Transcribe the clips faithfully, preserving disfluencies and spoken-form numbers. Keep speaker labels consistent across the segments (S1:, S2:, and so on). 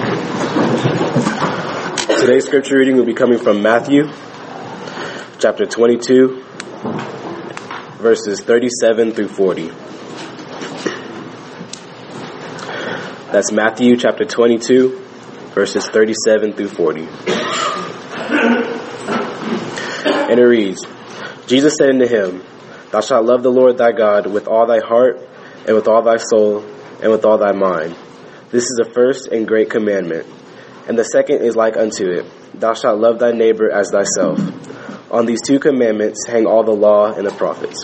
S1: Today's scripture reading will be coming from Matthew, chapter twenty-two, verses thirty-seven through forty. That's Matthew, chapter twenty-two, verses thirty-seven through forty. And it reads, Jesus said unto him, Thou shalt love the Lord thy God with all thy heart, and with all thy soul, and with all thy mind. This is the first and great commandment. And the second is like unto it, Thou shalt love thy neighbor as thyself. On these two commandments hang all the law and the prophets.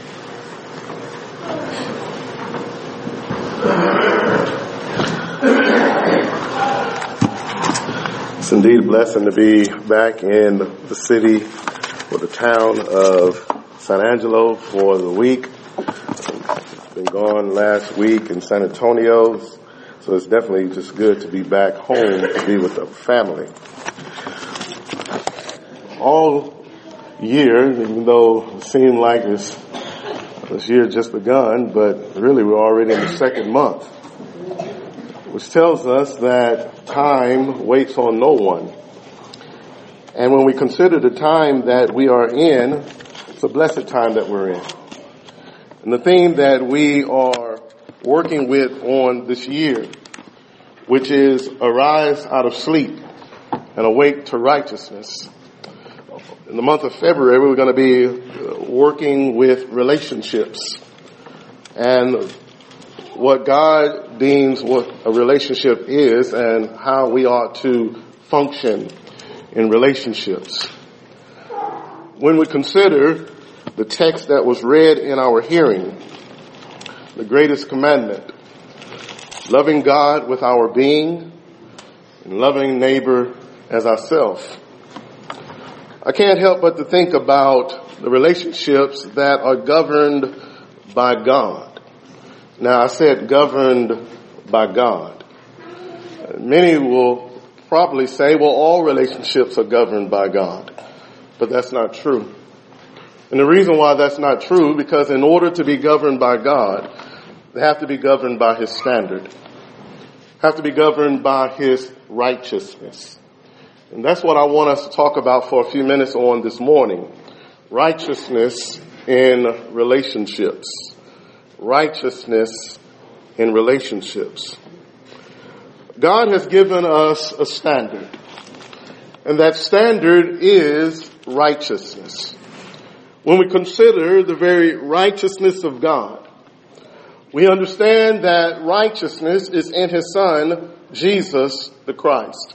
S2: It's indeed a blessing to be back in the city or the town of San Angelo for the week. Been gone last week in San Antonio, so it's definitely just good to be back home to be with the family. All year, even though it seemed like it's, this year just begun, but really we're already in the second month, which tells us that time waits on no one. And when we consider the time that we are in, it's a blessed time that we're in. And the theme that we are working with on this year, which is arise out of sleep and awake to righteousness. In the month of February, we're going to be working with relationships and what God deems what a relationship is and how we ought to function in relationships. When we consider the text that was read in our hearing, the greatest commandment, loving God with our being and loving neighbor as ourselves, I can't help but to think about the relationships that are governed by God. Now, I said governed by God. Many will probably say, well, all relationships are governed by God. But that's not true. And the reason why that's not true, because in order to be governed by God, they have to be governed by His standard. Have to be governed by His righteousness. And that's what I want us to talk about for a few minutes on this morning. Righteousness in relationships. Righteousness in relationships. God has given us a standard. And that standard is righteousness. When we consider the very righteousness of God, we understand that righteousness is in His Son, Jesus the Christ.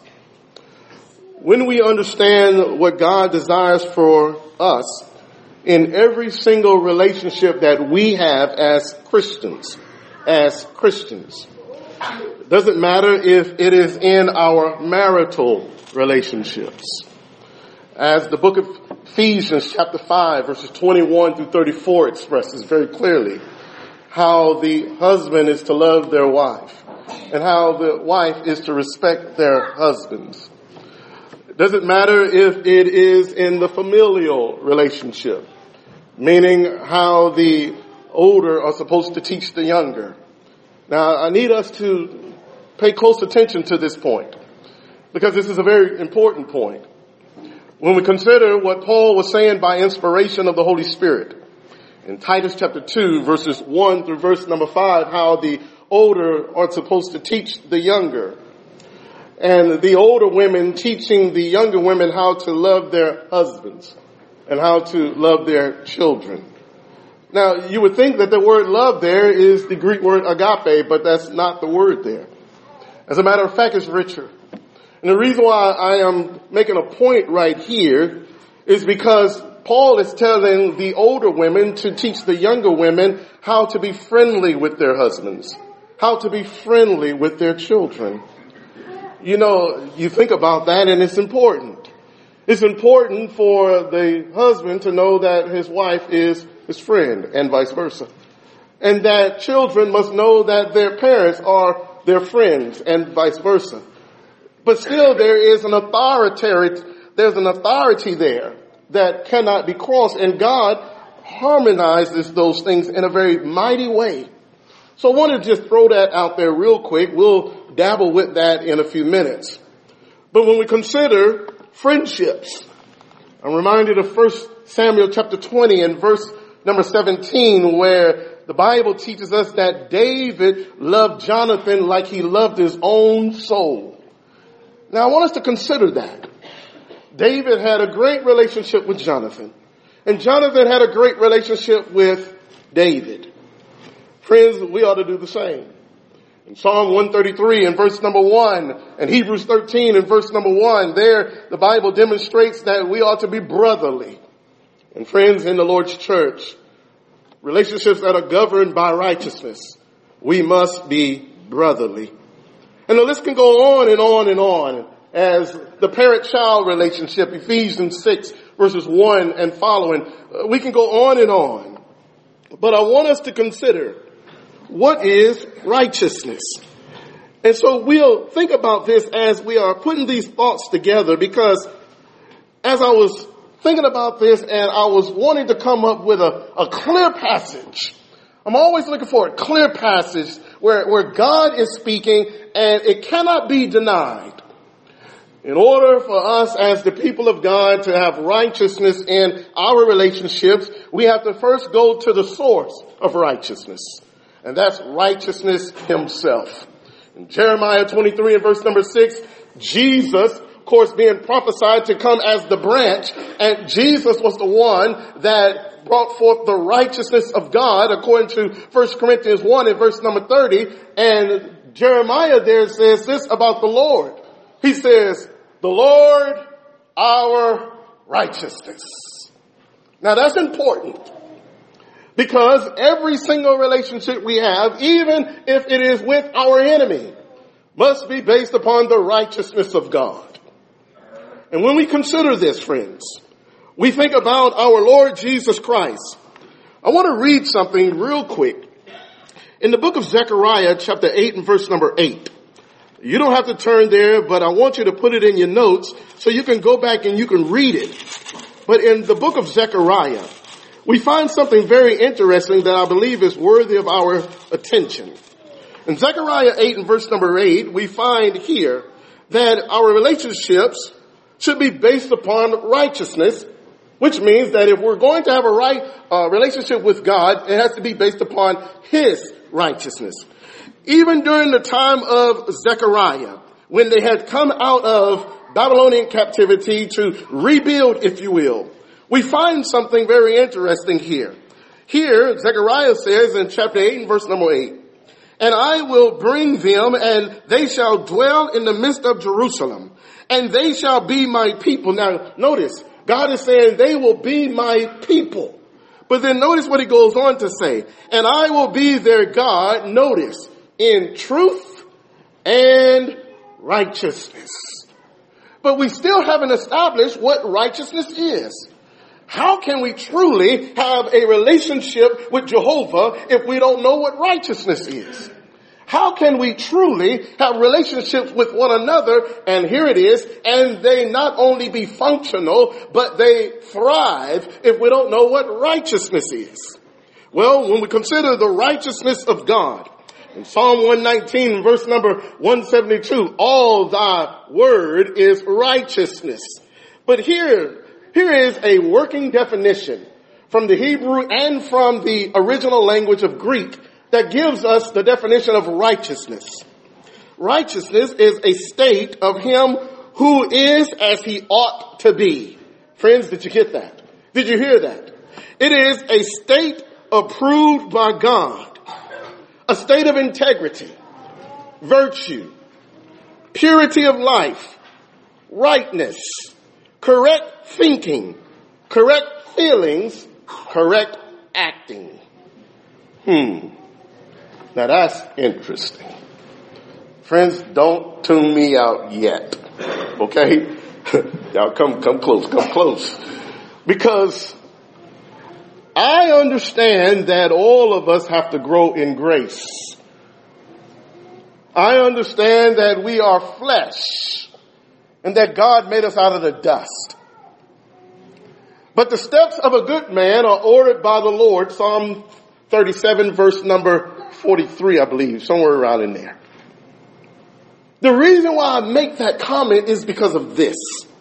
S2: When we understand what God desires for us in every single relationship that we have as Christians, as Christians, it doesn't matter if it is in our marital relationships. As the book of Ephesians chapter five verses twenty-one through thirty-four expresses very clearly how the husband is to love their wife and how the wife is to respect their husbands. It doesn't matter if it is in the familial relationship, meaning how the older are supposed to teach the younger. Now, I need us to pay close attention to this point because this is a very important point. When we consider what Paul was saying by inspiration of the Holy Spirit in Titus chapter two, verses one through verse number five, how the older are supposed to teach the younger, and the older women teaching the younger women how to love their husbands and how to love their children. Now, you would think that the word love there is the Greek word agape, but that's not the word there. As a matter of fact, it's richer. And the reason why I am making a point right here is because Paul is telling the older women to teach the younger women how to be friendly with their husbands, how to be friendly with their children. You know, you think about that and it's important. It's important for the husband to know that his wife is his friend and vice versa. And that children must know that their parents are their friends and vice versa. But still there is an authority, there's an authority there that cannot be crossed, and God harmonizes those things in a very mighty way. So I want to just throw that out there real quick. We'll dabble with that in a few minutes. But when we consider friendships, I'm reminded of First Samuel chapter twenty and verse number seventeen, where the Bible teaches us that David loved Jonathan like he loved his own soul. Now I want us to consider that. David had a great relationship with Jonathan, and Jonathan had a great relationship with David. Friends, we ought to do the same. In Psalm one thirty-three and verse number one, and Hebrews thirteen and verse number one, there the Bible demonstrates that we ought to be brotherly. And friends, in the Lord's church, relationships that are governed by righteousness, we must be brotherly. And the list can go on and on and on as the parent-child relationship, Ephesians six verses one and following. We can go on and on. But I want us to consider, what is righteousness? And so we'll think about this as we are putting these thoughts together, because as I was thinking about this and I was wanting to come up with a, a clear passage, I'm always looking for a clear passage where, where God is speaking and it cannot be denied. In order for us as the people of God to have righteousness in our relationships, we have to first go to the source of righteousness. And that's righteousness himself. In Jeremiah twenty-three and verse number six, Jesus, of course, being prophesied to come as the branch, and Jesus was the one that brought forth the righteousness of God, according to First Corinthians one and verse number thirty. And Jeremiah there says this about the Lord. He says, the Lord, our righteousness. Now that's important, because every single relationship we have, even if it is with our enemy, must be based upon the righteousness of God. And when we consider this, friends, we think about our Lord Jesus Christ. I want to read something real quick. In the book of Zechariah, chapter eight and verse number eight. You don't have to turn there, but I want you to put it in your notes so you can go back and you can read it. But in the book of Zechariah, we find something very interesting that I believe is worthy of our attention. In Zechariah eight and verse number eight, we find here that our relationships should be based upon righteousness, which means that if we're going to have a right uh, relationship with God, it has to be based upon his righteousness. Even during the time of Zechariah, when they had come out of Babylonian captivity to rebuild, if you will, we find something very interesting here. Here, Zechariah says in chapter eight and verse number eight, and I will bring them, and they shall dwell in the midst of Jerusalem, and they shall be my people. Now, notice, God is saying they will be my people. But then notice what he goes on to say, and I will be their God, notice, in truth and righteousness. But we still haven't established what righteousness is. How can we truly have a relationship with Jehovah if we don't know what righteousness is? How can we truly have relationships with one another, and here it is, and they not only be functional, but they thrive if we don't know what righteousness is? Well, when we consider the righteousness of God, in Psalm one nineteen, verse number one seventy-two, all thy word is righteousness. But here, here is a working definition from the Hebrew and from the original language of Greek that gives us the definition of righteousness. Righteousness is a state of him who is as he ought to be. Friends, did you get that? Did you hear that? It is a state approved by God. A state of integrity, virtue, purity of life, rightness, correct thinking, correct feelings, correct acting. Hmm. Now that's interesting. Friends, don't tune me out yet. Okay? Y'all come, come close, come close. Because I understand that all of us have to grow in grace. I understand that we are flesh and that God made us out of the dust. But the steps of a good man are ordered by the Lord. Psalm thirty-seven, verse number forty-three, I believe, somewhere around in there. The reason why I make that comment is because of this.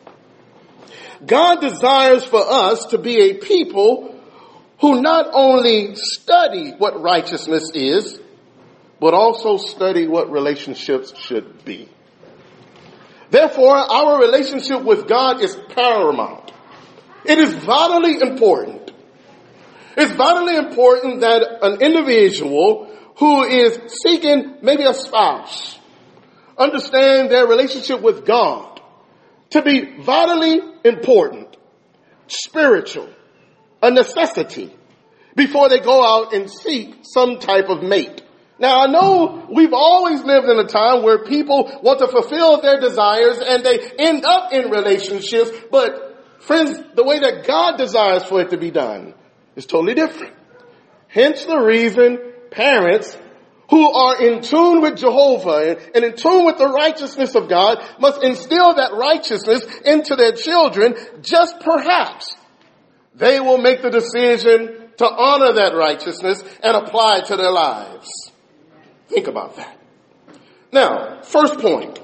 S2: God desires for us to be a people who not only study what righteousness is, but also study what relationships should be. Therefore, our relationship with God is paramount. It is vitally important. It's vitally important that an individual who is seeking maybe a spouse understand their relationship with God to be vitally important, spiritual, a necessity before they go out and seek some type of mate. Now, I know we've always lived in a time where people want to fulfill their desires and they end up in relationships, but friends, the way that God desires for it to be done is totally different. Hence the reason parents who are in tune with Jehovah and in tune with the righteousness of God must instill that righteousness into their children. Just perhaps they will make the decision to honor that righteousness and apply it to their lives. Think about that. Now, first point.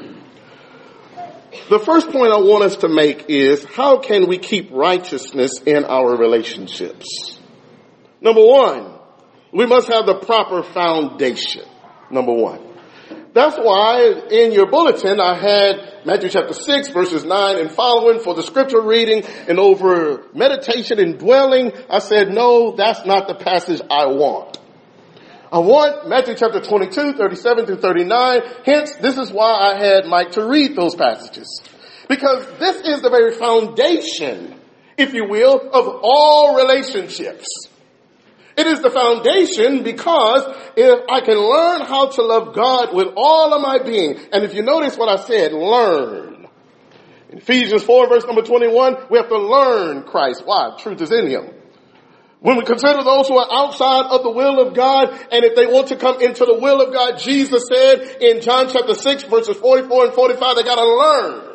S2: The first point I want us to make is, how can we keep righteousness in our relationships? Number one, we must have the proper foundation. Number one. That's why in your bulletin I had Matthew chapter six verses nine and following for the scripture reading, and over meditation and dwelling, I said, no, that's not the passage I want. I want Matthew chapter twenty-two, thirty-seven through thirty-nine. Hence, this is why I had Mike to read those passages. Because this is the very foundation, if you will, of all relationships. It is the foundation because if I can learn how to love God with all of my being, and if you notice what I said, learn. In Ephesians four verse number twenty-one, we have to learn Christ. Why? Truth is in him. When we consider those who are outside of the will of God, and if they want to come into the will of God, Jesus said in John chapter six verses forty-four and forty-five, they got to learn.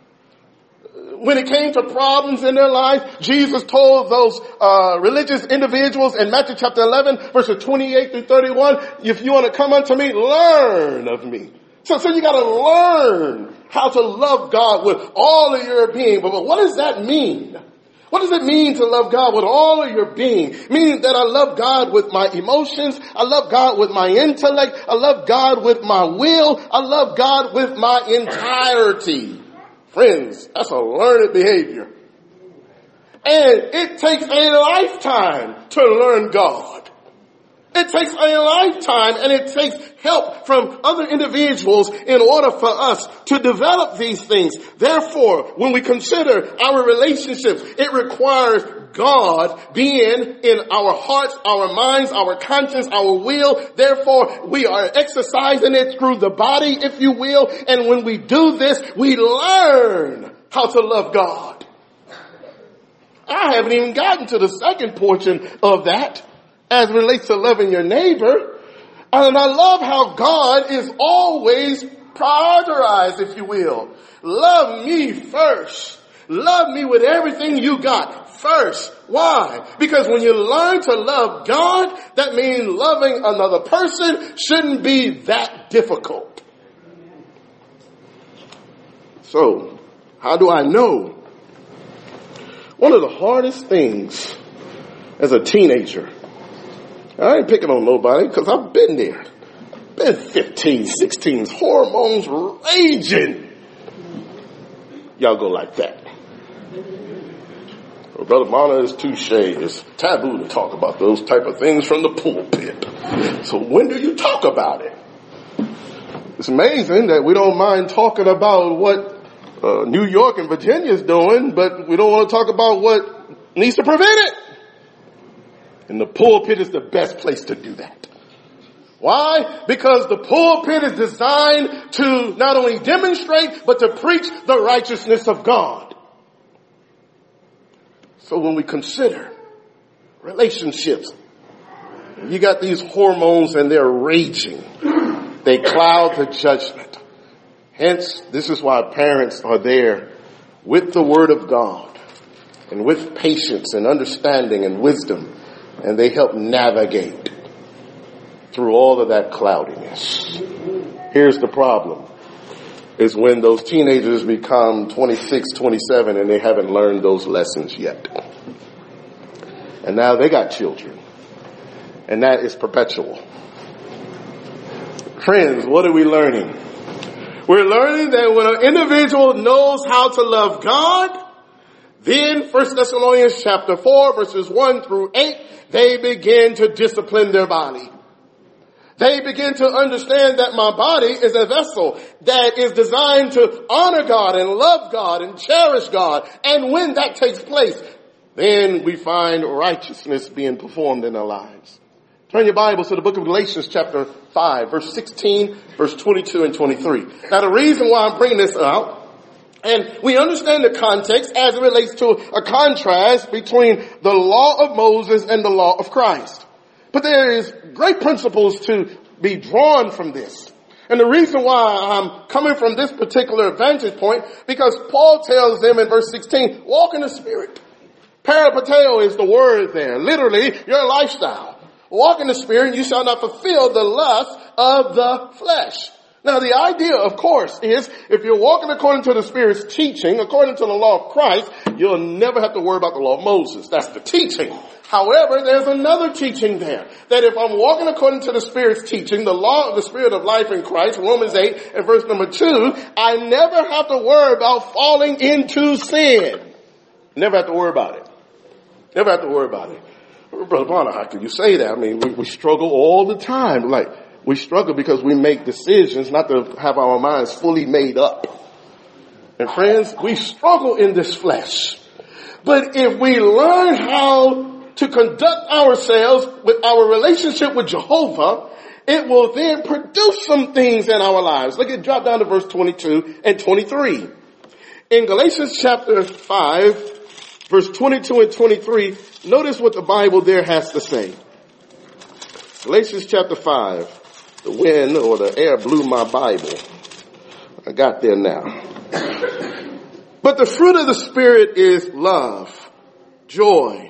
S2: When it came to problems in their life, Jesus told those uh religious individuals in Matthew chapter eleven verses twenty-eight through thirty-one, if you want to come unto me, learn of me. So, so you got to learn how to love God with all of your being. But, but what does that mean? What does it mean to love God with all of your being? Meaning that I love God with my emotions. I love God with my intellect. I love God with my will. I love God with my entirety. Friends, that's a learned behavior. And it takes a lifetime to learn God. It takes a lifetime, and it takes help from other individuals in order for us to develop these things. Therefore, when we consider our relationships, it requires God being in our hearts, our minds, our conscience, our will. Therefore, we are exercising it through the body, if you will. And when we do this, we learn how to love God. I haven't even gotten to the second portion of that as it relates to loving your neighbor. And I love how God is always prioritized, if you will. Love me first. Love me with everything you got first. Why? Because when you learn to love God, that means loving another person shouldn't be that difficult. So, how do I know? One of the hardest things as a teenager, I ain't picking on nobody because I've been there. Been fifteen, sixteen, hormones raging. Y'all go like that. Well, Brother Mana is touche. It's taboo to talk about those type of things from the pulpit. So when do you talk about it? It's amazing that we don't mind talking about what uh, New York and Virginia is doing, but we don't want to talk about what needs to prevent it. And the pulpit is the best place to do that. Why? Because the pulpit is designed to not only demonstrate, but to preach the righteousness of God. So when we consider relationships, you got these hormones and they're raging. They cloud the judgment. Hence, this is why parents are there with the Word of God and with patience and understanding and wisdom. And they help navigate through all of that cloudiness. Here's the problem. is when those teenagers become twenty-six, twenty-seven and they haven't learned those lessons yet. And now they got children. And that is perpetual. Friends, what are we learning? We're learning that when an individual knows how to love God, then First Thessalonians chapter four verses one through eight, they begin to discipline their body. They begin to understand that my body is a vessel that is designed to honor God and love God and cherish God. And when that takes place, then we find righteousness being performed in our lives. Turn your Bibles to the book of Galatians chapter five, verse sixteen, verse twenty-two and twenty-three. Now the reason why I'm bringing this out, and we understand the context as it relates to a contrast between the law of Moses and the law of Christ. But there is great principles to be drawn from this. And the reason why I'm coming from this particular vantage point, because Paul tells them in verse sixteen, walk in the Spirit. Peripateo is the word there. Literally, your lifestyle. Walk in the Spirit and you shall not fulfill the lust of the flesh. Now the idea, of course, is if you're walking according to the Spirit's teaching, according to the law of Christ, you'll never have to worry about the law of Moses. That's the teaching. However, there's another teaching there, that if I'm walking according to the Spirit's teaching, the law of the Spirit of life in Christ, Romans eight and verse number two, I never have to worry about falling into sin. Never have to worry about it. Never have to worry about it. Brother Bonner, how can you say that? I mean, we, we struggle all the time. Like, we struggle because we make decisions not to have our minds fully made up. And friends, we struggle in this flesh. But if we learn how to conduct ourselves with our relationship with Jehovah, it will then produce some things in our lives. Look at, drop down to verse twenty-two and twenty-three. In Galatians chapter five, verse twenty-two and twenty-three, notice what the Bible there has to say. Galatians chapter five, the wind or the air blew my Bible. I got there now. But the fruit of the Spirit is love, joy,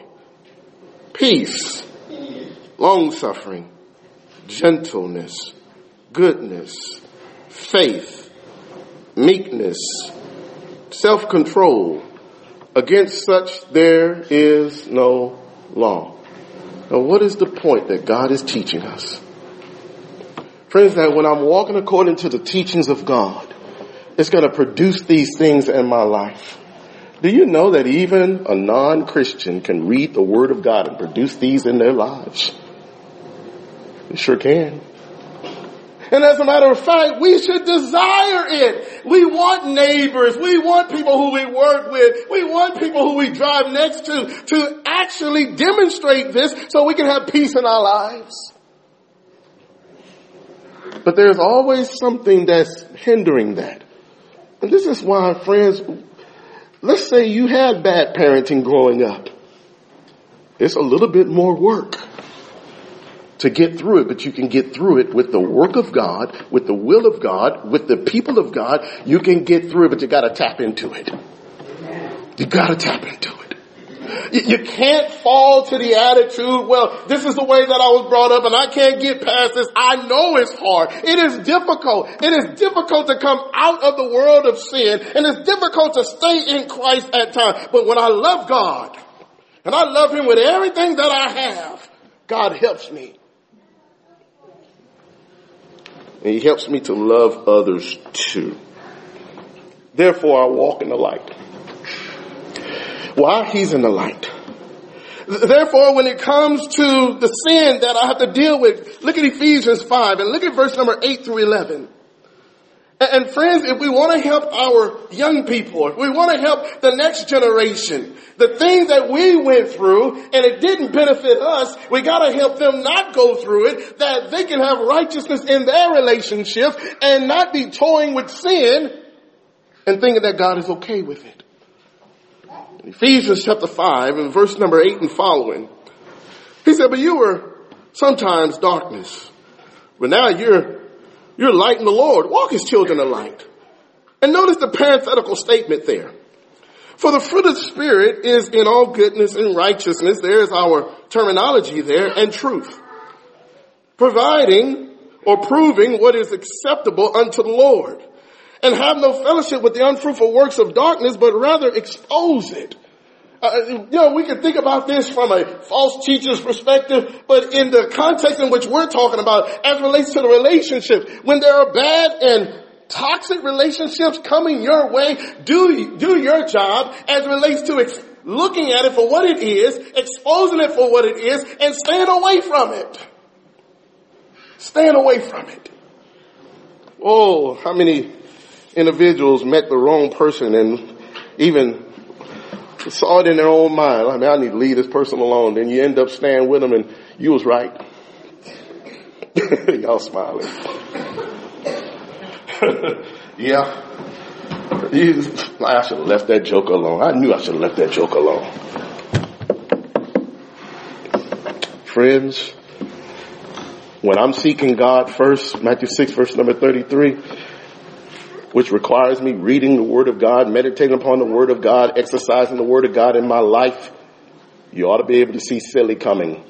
S2: peace, long-suffering, gentleness, goodness, faith, meekness, self-control. Against such there is no law. Now what is the point that God is teaching us? Friends, that when I'm walking according to the teachings of God, it's going to produce these things in my life. Do you know that even a non-Christian can read the Word of God and produce these in their lives? You sure can. And as a matter of fact, we should desire it. We want neighbors. We want people who we work with. We want people who we drive next to to actually demonstrate this so we can have peace in our lives. But there's always something that's hindering that. And this is why, friends, let's say you had bad parenting growing up. It's a little bit more work to get through it, but you can get through it with the work of God, with the will of God, with the people of God. You can get through it, but you got to tap into it. You got to tap into it. You can't fall to the attitude, well, this is the way that I was brought up and I can't get past this. I know it's hard. It is difficult. It is difficult to come out of the world of sin, and it's difficult to stay in Christ at times. But when I love God and I love Him with everything that I have, God helps me. And He helps me to love others too. Therefore, I walk in the light. Why? He's in the light. Therefore, when it comes to the sin that I have to deal with, look at Ephesians five and look at verse number eight through eleven. And friends, if we want to help our young people, if we want to help the next generation, the things that we went through and it didn't benefit us, we got to help them not go through it, that they can have righteousness in their relationship and not be toying with sin and thinking that God is okay with it. Ephesians chapter five and verse number eight and following. He said, but you were sometimes darkness, but now you're, you're light in the Lord. Walk as children of light. And notice the parenthetical statement there. For the fruit of the Spirit is in all goodness and righteousness. There's our terminology there, and truth. Providing or proving what is acceptable unto the Lord. and have no fellowship with the unfruitful works of darkness, but rather expose it. Uh, you know, we can think about this from a false teacher's perspective, but in the context in which we're talking about, as it relates to the relationships, when there are bad and toxic relationships coming your way, do, do your job as it relates to ex- looking at it for what it is, exposing it for what it is, and staying away from it. Staying away from it. Oh, how many individuals met the wrong person and even saw it in their own mind. I mean, I need to leave this person alone. Then you end up staying with them and you was right. Y'all smiling. Yeah. You, I should have left that joke alone. I knew I should have left that joke alone. Friends, when I'm seeking God first, Matthew six, verse number thirty-three, which requires me reading the Word of God, meditating upon the Word of God, exercising the Word of God in my life, you ought to be able to see silly coming.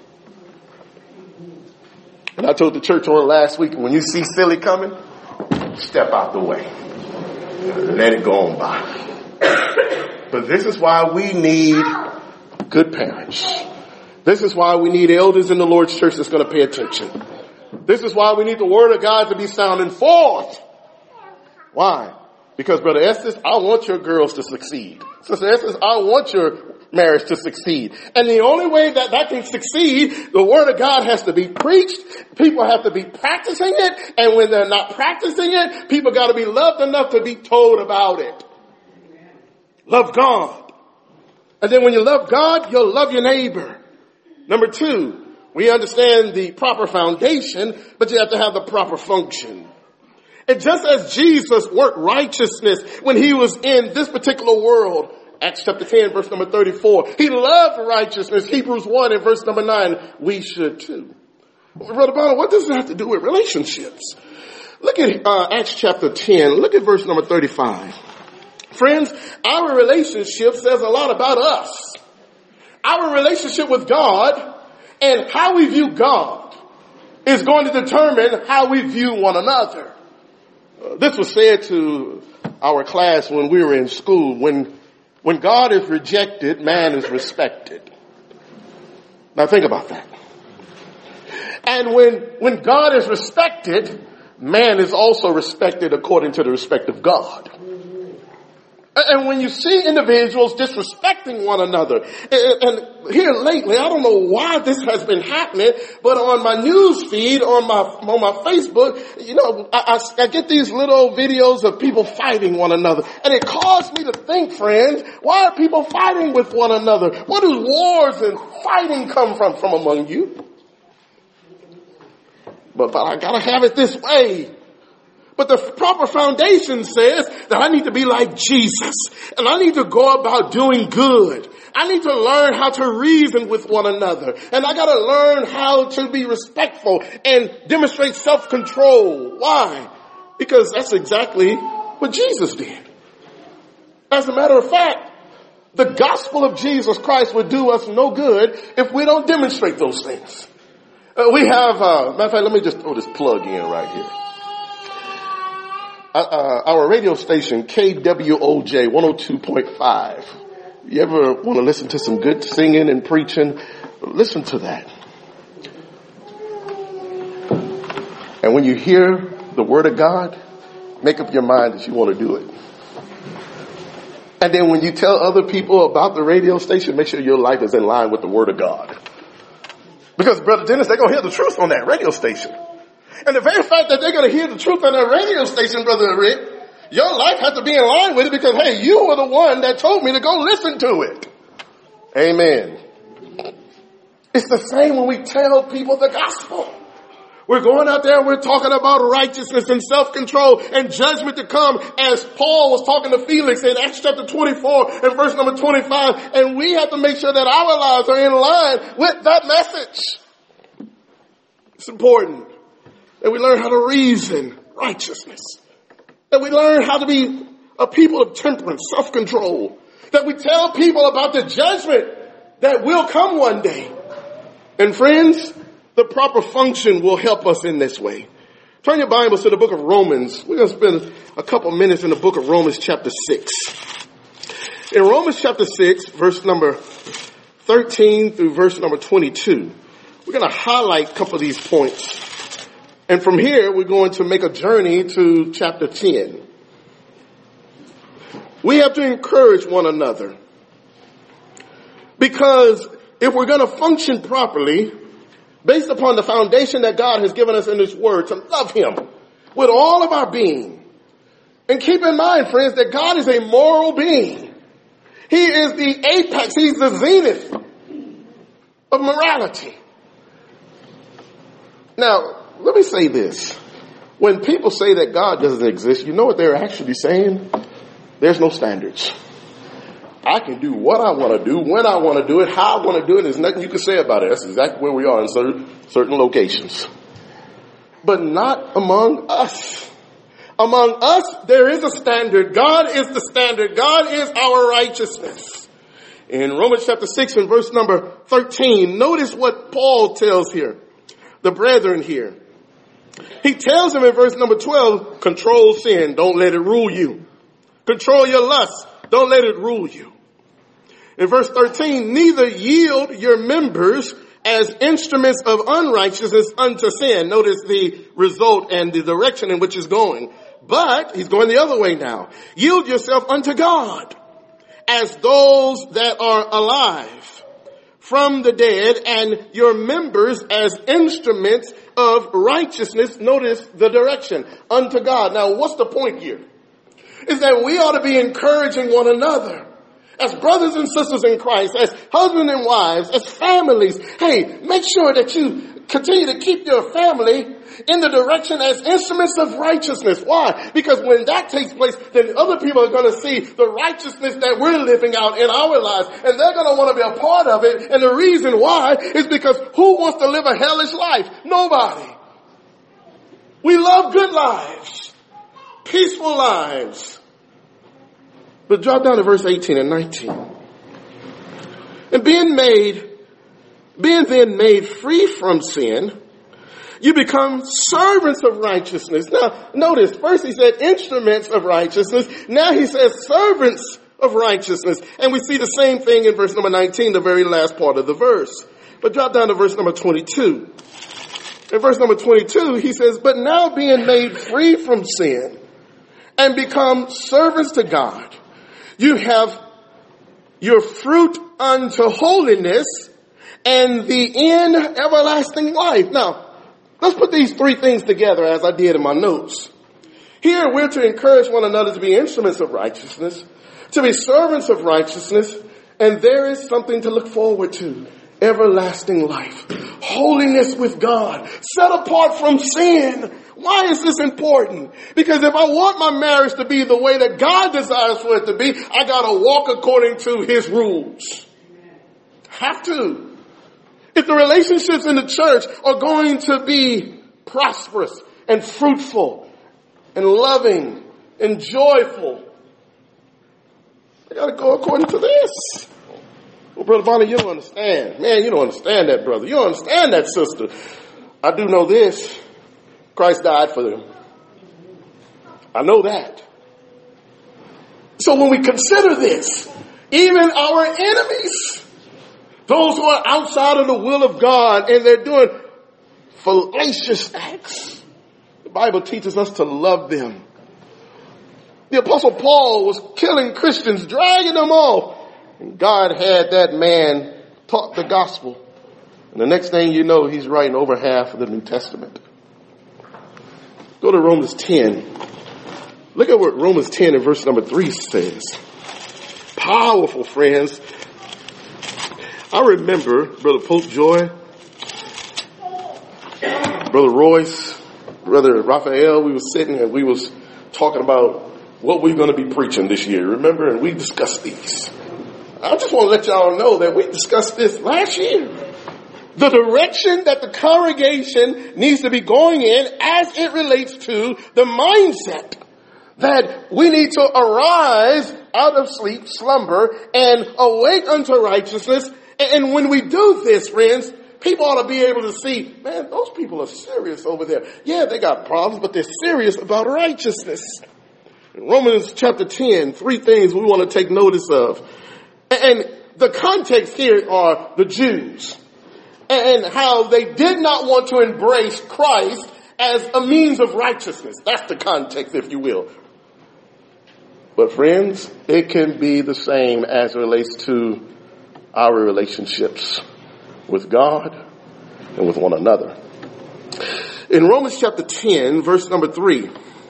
S2: And I told the church on last week, when you see silly coming, step out the way. Let it go on by. But this is why we need good parents. This is why we need elders in the Lord's church that's going to pay attention. This is why we need the Word of God to be sounding forth. Why? Because, Brother Estes, I want your girls to succeed. Sister Estes, I want your marriage to succeed. And the only way that that can succeed, the Word of God has to be preached. People have to be practicing it. And when they're not practicing it, people got to be loved enough to be told about it. Love God. And then when you love God, you'll love your neighbor. Number two, we understand the proper foundation, but you have to have the proper function. And just as Jesus worked righteousness when he was in this particular world, Acts chapter ten, verse number thirty-four, he loved righteousness, Hebrews one and verse number nine, we should too. Brother Bonner, what does it have to do with relationships? Look at uh, Acts chapter ten, look at verse number thirty-five. Friends, our relationship says a lot about us. Our relationship with God and how we view God is going to determine how we view one another. Uh, this was said to our class when we were in school. When, when God is rejected, man is respected. Now think about that. And when, when God is respected, man is also respected according to the respect of God. And when you see individuals disrespecting one another, and here lately, I don't know why this has been happening, but on my news feed, on my on my Facebook, you know, I, I, I get these little videos of people fighting one another, and it caused me to think, friends, why are people fighting with one another? Where do wars and fighting come from from among you? But, but I gotta have it this way. But the proper foundation says that I need to be like Jesus. And I need to go about doing good. I need to learn how to reason with one another. And I gotta learn how to be respectful and demonstrate self-control. Why? Because that's exactly what Jesus did. As a matter of fact, the gospel of Jesus Christ would do us no good if we don't demonstrate those things. Uh, we have, uh, matter of fact, let me just throw this plug in right here. Uh, uh, our radio station, K W O J one oh two point five. You ever want to listen to some good singing and preaching? Listen to that. And when you hear the Word of God, make up your mind that you want to do it. And then when you tell other people about the radio station, make sure your life is in line with the Word of God. Because, Brother Dennis, they're going to hear the truth on that radio station. And the very fact that they're going to hear the truth on that radio station, Brother Rick, your life has to be in line with it because, hey, you were the one that told me to go listen to it. Amen. It's the same when we tell people the gospel. We're going out there and we're talking about righteousness and self-control and judgment to come, as Paul was talking to Felix in Acts chapter twenty-four and verse number twenty-five. And we have to make sure that our lives are in line with that message. It's important that we learn how to reason righteousness. That we learn how to be a people of temperance, self-control. That we tell people about the judgment that will come one day. And friends, the proper function will help us in this way. Turn your Bibles to the book of Romans. We're going to spend a couple minutes in the book of Romans chapter six. In Romans chapter six, verse number thirteen through verse number twenty-two, we're going to highlight a couple of these points. And from here, we're going to make a journey to chapter ten. We have to encourage one another, because if we're going to function properly, based upon the foundation that God has given us in His Word, to love Him with all of our being. And keep in mind, friends, that God is a moral being. He is the apex, He's the zenith of morality. Now, let me say this. When people say that God doesn't exist, you know what they're actually saying? There's no standards. I can do what I want to do, when I want to do it, how I want to do it. There's nothing you can say about it. That's exactly where we are in certain, certain locations. But not among us. Among us, there is a standard. God is the standard. God is our righteousness. In Romans chapter six and verse number thirteen, notice what Paul tells here, the brethren here. He tells them in verse number twelve, control sin. Don't let it rule you. Control your lust. Don't let it rule you. In verse thirteen, neither yield your members as instruments of unrighteousness unto sin. Notice the result and the direction in which it's going. But, he's going the other way now. Yield yourself unto God as those that are alive from the dead, and your members as instruments of righteousness. Notice the direction, unto God. Now, what's the point here? Is that we ought to be encouraging one another as brothers and sisters in Christ, as husbands and wives, as families. Hey, make sure that you continue to keep your family in the direction as instruments of righteousness. Why? Because when that takes place, then other people are going to see the righteousness that we're living out in our lives, and they're going to want to be a part of it. And the reason why is because who wants to live a hellish life? Nobody. We love good lives, peaceful lives. But drop down to verse eighteen and nineteen. And being made, being then made free from sin, you become servants of righteousness. Now, notice, first he said instruments of righteousness. Now he says servants of righteousness. And we see the same thing in verse number nineteen, the very last part of the verse. But drop down to verse number twenty-two. In verse number twenty-two, he says, but now being made free from sin and become servants to God, you have your fruit unto holiness and the end everlasting life. Now, let's put these three things together as I did in my notes. Here we're to encourage one another to be instruments of righteousness, to be servants of righteousness, and there is something to look forward to. Everlasting life. Holiness with God. Set apart from sin. Why is this important? Because if I want my marriage to be the way that God desires for it to be, I gotta walk according to His rules. Have to. If the relationships in the church are going to be prosperous and fruitful and loving and joyful, I gotta go according to this. Well, Brother Bonnie, you don't understand. Man, you don't understand that, brother. You don't understand that, sister. I do know this. Christ died for them. I know that. So when we consider this, even our enemies, those who are outside of the will of God and they're doing fallacious acts, the Bible teaches us to love them. The Apostle Paul was killing Christians, dragging them off. And God had that man taught the gospel. And the next thing you know, he's writing over half of the New Testament. Go to Romans ten. Look at what Romans ten and verse number three says. Powerful, friends. I remember Brother Pope Joy, Brother Royce, Brother Raphael, we were sitting and we was talking about what we're going to be preaching this year. Remember? And we discussed these. I just want to let y'all know that we discussed this last year. The direction that the congregation needs to be going in as it relates to the mindset that we need to arise out of sleep, slumber, and awake unto righteousness. And when we do this, friends, People ought to be able to see, man, those people are serious over there. Yeah, they got problems, but they're serious about righteousness. In Romans chapter ten, three things we want to take notice of. And the context here are the Jews and how they did not want to embrace Christ as a means of righteousness. That's the context, if you will. But friends, it can be the same as it relates to our relationships with God and with one another. In Romans chapter ten, verse number three,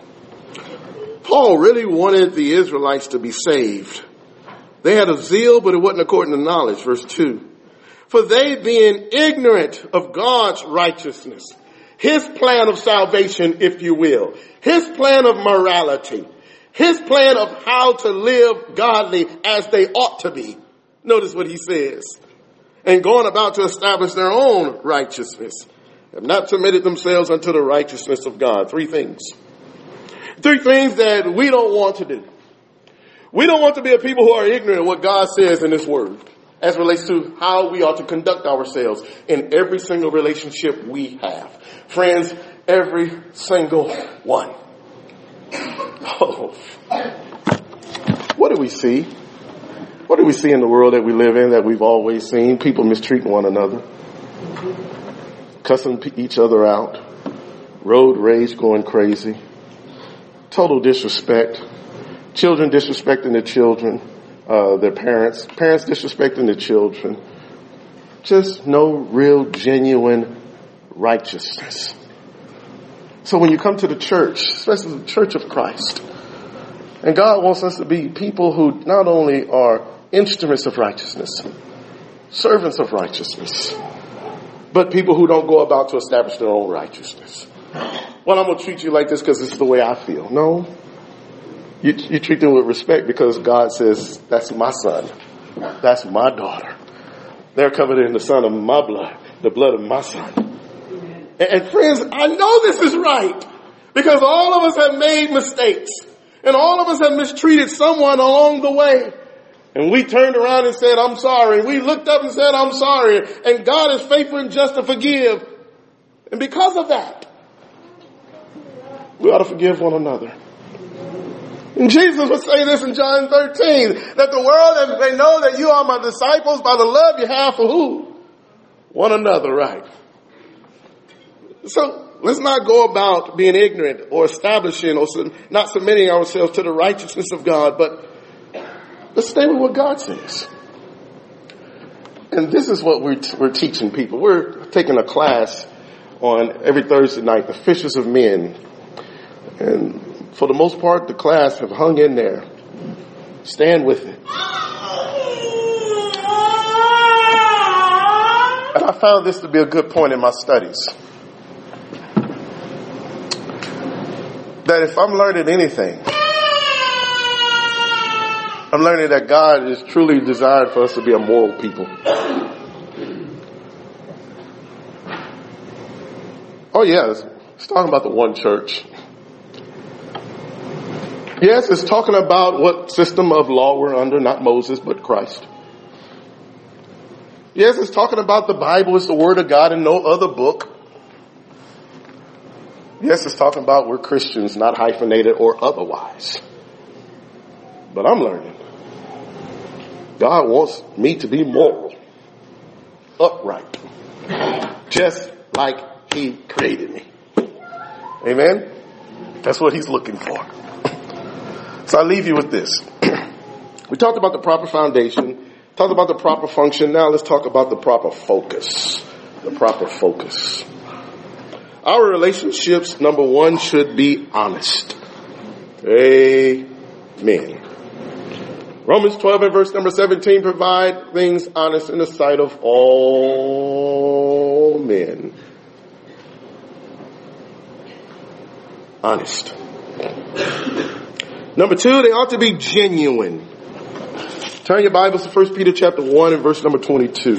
S2: Paul really wanted the Israelites to be saved. They had a zeal, but it wasn't according to knowledge. Verse two, for they being ignorant of God's righteousness, his plan of salvation, if you will, his plan of morality, his plan of how to live godly as they ought to be. Notice what he says. And going about to establish their own righteousness, have not submitted themselves unto the righteousness of God. Three things. Three things that we don't want to do. We don't want to be a people who are ignorant of what God says in his word as relates to how we ought to conduct ourselves in every single relationship we have. Friends, every single one. Oh, what do we see? What do we see in the world that we live in that we've always seen? People mistreating one another, cussing each other out, road rage going crazy, total disrespect, children disrespecting their children, uh, their parents, parents disrespecting their children. Just no real genuine righteousness. So when you come to the church, especially the church of Christ, and God wants us to be people who not only are instruments of righteousness, servants of righteousness, but people who don't go about to establish their own righteousness. Well, I'm going to treat you like this because this is the way I feel. No. You, you treat them with respect because God says, that's my son. That's my daughter. They're covered in the son of my blood, the blood of my son. And, and friends, I know this is right because all of us have made mistakes and all of us have mistreated someone along the way. And we turned around and said, I'm sorry. We looked up and said, I'm sorry. And God is faithful and just to forgive. And because of that, we ought to forgive one another. And Jesus would say this in John thirteen, that the world may know that you are my disciples by the love you have for who? One another, right? So let's not go about being ignorant or establishing or not submitting ourselves to the righteousness of God, but let's stay with what God says. And this is what we're, t- we're teaching people. We're taking a class on every Thursday night, the fishers of men. And for the most part, the class have hung in there. Stand with it. And I found this to be a good point in my studies. That if I'm learning anything, I'm learning that God is truly designed for us to be a moral people. Oh yes, it's talking about the one church. Yes, it's talking about what system of law we're under, not Moses, but Christ. Yes, it's talking about the Bible is the Word of God and no other book. Yes, it's talking about we're Christians, not hyphenated or otherwise. But I'm learning. God wants me to be moral, upright, just like He created me. Amen? That's what He's looking for. So I leave you with this. We talked about the proper foundation, talked about the proper function. Now let's talk about the proper focus. The proper focus. Our relationships, number one, should be honest. Amen. Romans twelve and verse number seventeen provide things honest in the sight of all men. Honest. Number two, they ought to be genuine. Turn your Bibles to First Peter chapter one and verse number twenty-two.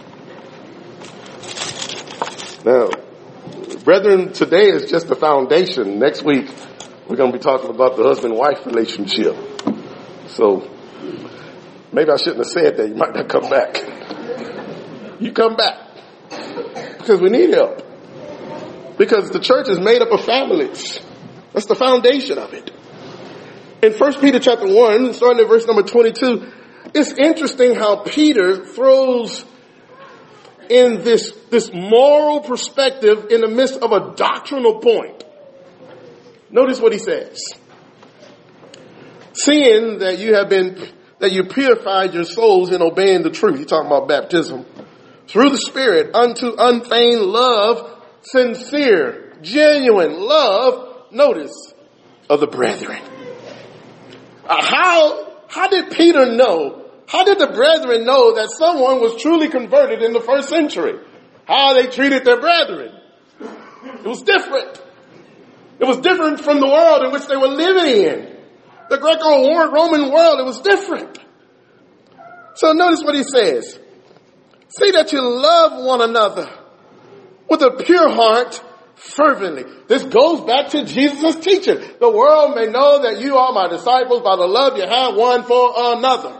S2: Now, brethren, today is just the foundation. Next week, we're going to be talking about the husband-wife relationship. So, maybe I shouldn't have said that. You might not come back. You come back. Because we need help. Because the church is made up of families. That's the foundation of it. In First Peter chapter one, starting at verse number twenty-two, it's interesting how Peter throws in this, this moral perspective in the midst of a doctrinal point. Notice what he says. Seeing that you have been, that you purified your souls in obeying the truth. He's talking about baptism. Through the Spirit unto unfeigned love, sincere, genuine love, notice, of the brethren. Uh, how, how did Peter know? How did the brethren know that someone was truly converted in the first century? How they treated their brethren. It was different. It was different from the world in which they were living in. The Greco-Roman world, it was different. So notice what he says. See that you love one another with a pure heart fervently. This goes back to Jesus' teaching. The world may know that you are my disciples by the love you have one for another.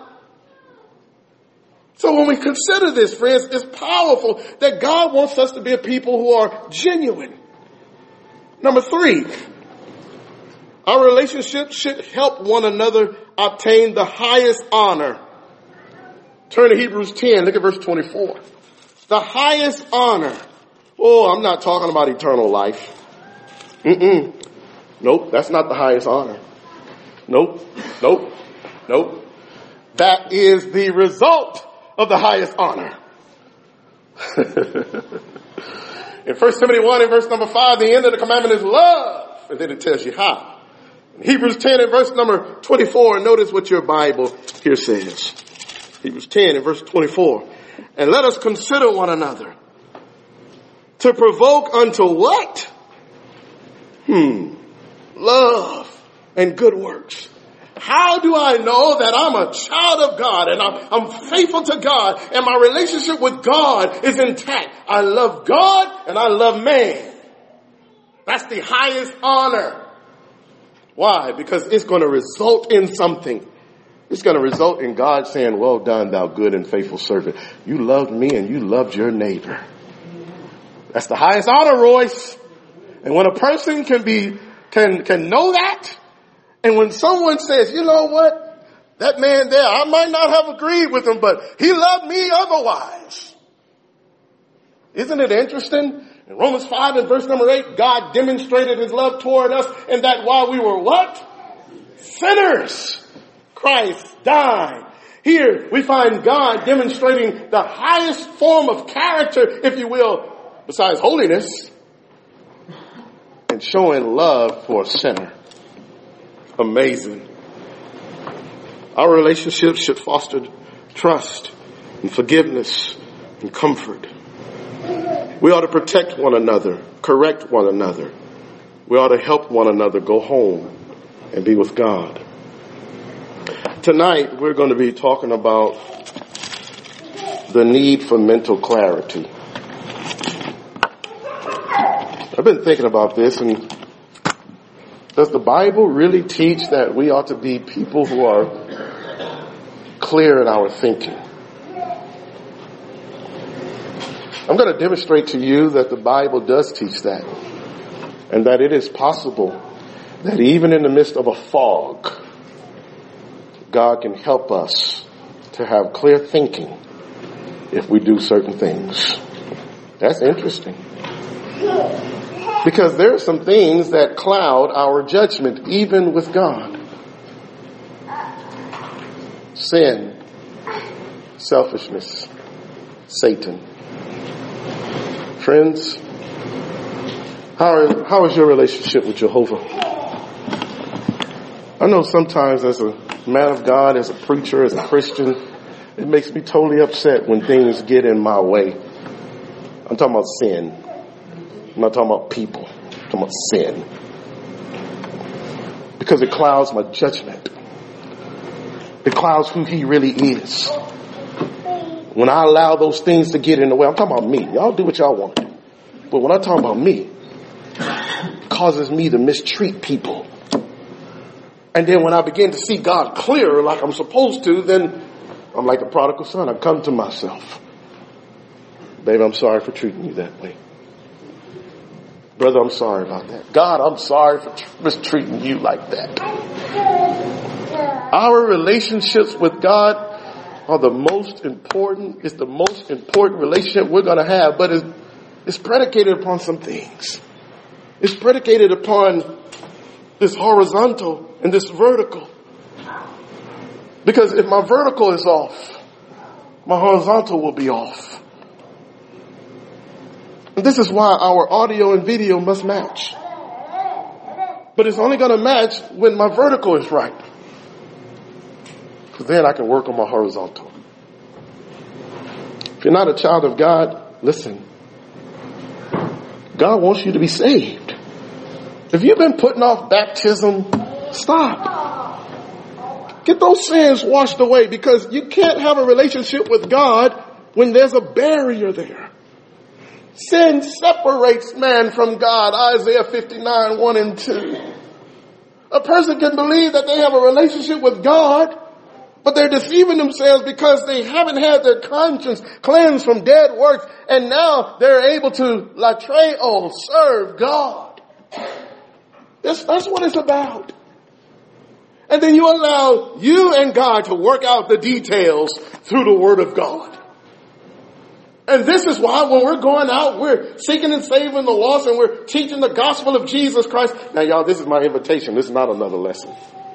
S2: So when we consider this, friends, it's powerful that God wants us to be a people who are genuine. Number three, our relationship should help one another obtain the highest honor. Turn to Hebrews ten, look at verse twenty-four. The highest honor. Oh, I'm not talking about eternal life. Mm-mm. Nope, that's not the highest honor. Nope, nope, nope. That is the result of the highest honor. In First Timothy one and verse number five, the end of the commandment is love. And then it tells you how. In Hebrews ten and verse number twenty-four, notice what your Bible here says. Hebrews ten and verse twenty-four. And let us consider one another to provoke unto what? Hmm. Love and good works. How do I know that I'm a child of God and I'm, I'm faithful to God and my relationship with God is intact? I love God and I love man. That's the highest honor. Why? Because it's going to result in something. It's going to result in God saying, well done, thou good and faithful servant. You loved me and you loved your neighbor. That's the highest honor, Royce. And when a person can be, can, can know that, and when someone says, you know what, that man there, I might not have agreed with him, but he loved me otherwise. Isn't it interesting? In Romans five and verse number eight, God demonstrated his love toward us in that while we were what? Sinners, Christ died. Here we find God demonstrating the highest form of character, if you will, besides holiness, and showing love for a sinner. Amazing. Our relationship should foster trust and forgiveness and comfort. We ought to protect one another, correct one another. We ought to help one another go home and be with God. Tonight, we're going to be talking about the need for mental clarity. I've been thinking about this, and does the Bible really teach that we ought to be people who are clear in our thinking? I'm going to demonstrate to you that the Bible does teach that, and that it is possible that even in the midst of a fog, God can help us to have clear thinking if we do certain things. That's interesting. Because there are some things that cloud our judgment even with God. Sin, selfishness, Satan. Friends, how, are, how is your relationship with Jehovah? I know sometimes as a man of God, as a preacher, as a Christian, it makes me totally upset when things get in my way. I'm talking about sin. I'm not talking about people. I'm talking about sin. Because it clouds my judgment. It clouds who he really is. When I allow those things to get in the way, I'm talking about me. Y'all do what y'all want. But when I talk about me, it causes me to mistreat people. And then when I begin to see God clearer like I'm supposed to, then I'm like the prodigal son. I come to myself. Baby, I'm sorry for treating you that way. Brother, I'm sorry about that. God, I'm sorry for tr- mistreating you like that. Our relationships with God are the most important, it's the most important relationship we're going to have, but it's, it's predicated upon some things. It's predicated upon this horizontal and this vertical. Because if my vertical is off, my horizontal will be off. And this is why our audio and video must match. But it's only going to match when my vertical is right. Because then I can work on my horizontal. If you're not a child of God, listen. God wants you to be saved. If you've been putting off baptism, stop. Get those sins washed away, because you can't have a relationship with God when there's a barrier there. Sin separates man from God. Isaiah fifty-nine, one and two. A person can believe that they have a relationship with God, but they're deceiving themselves because they haven't had their conscience cleansed from dead works, and now they're able to latreo, serve God. That's, that's what it's about. And then you allow you and God to work out the details through the Word of God. And this is why when we're going out, we're seeking and saving the lost, and we're teaching the gospel of Jesus Christ. Now, y'all, this is my invitation. This is not another lesson.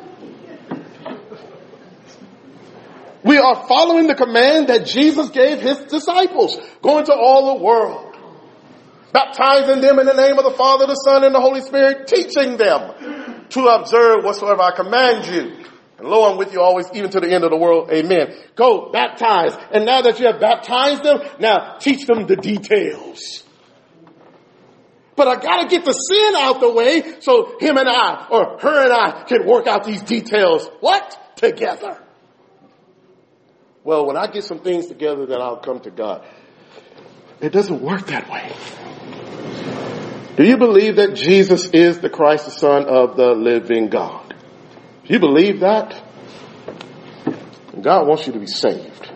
S2: We are following the command that Jesus gave his disciples. Go into all the world, baptizing them in the name of the Father, the Son, and the Holy Spirit, teaching them to observe whatsoever I command you. And lo, I'm with you always, even to the end of the world. Amen. Go, baptize. And now that you have baptized them, now teach them the details. But I gotta get the sin out the way so him and I, or her and I, can work out these details. What? Together. Well, when I get some things together, then I'll come to God. It doesn't work that way. Do you believe that Jesus is the Christ, the Son of the living God? Do you believe that? God wants you to be saved.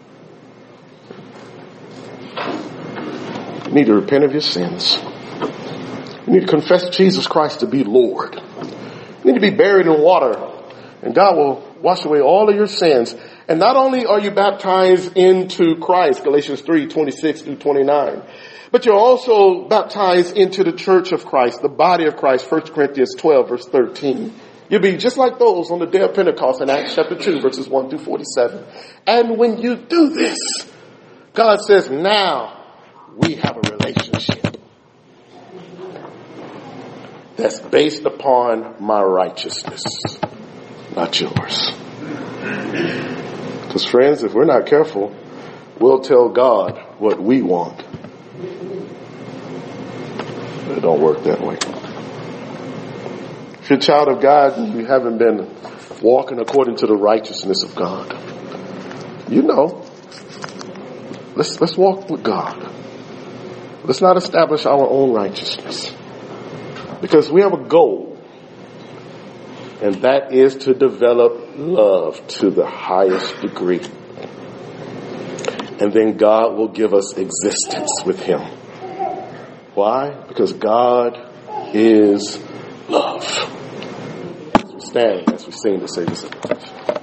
S2: You need to repent of your sins. You need to confess Jesus Christ to be Lord. You need to be buried in water, and God will wash away all of your sins. And not only are you baptized into Christ, Galatians three, twenty-six through twenty-nine, but you're also baptized into the church of Christ, the body of Christ, First Corinthians twelve, verse thirteen. You'll be just like those on the day of Pentecost in Acts chapter two, verses one through forty-seven. And when you do this, God says, now we have a relationship that's based upon my righteousness, not yours. Because friends, if we're not careful, we'll tell God what we want. But it don't work that way. If you're a child of God and you haven't been walking according to the righteousness of God, you know, let's let's walk with God. Let's not establish our own righteousness, because we have a goal, and that is to develop love to the highest degree. And then God will give us existence with him. Why? Because God is love. As we stand, as we sing to say this.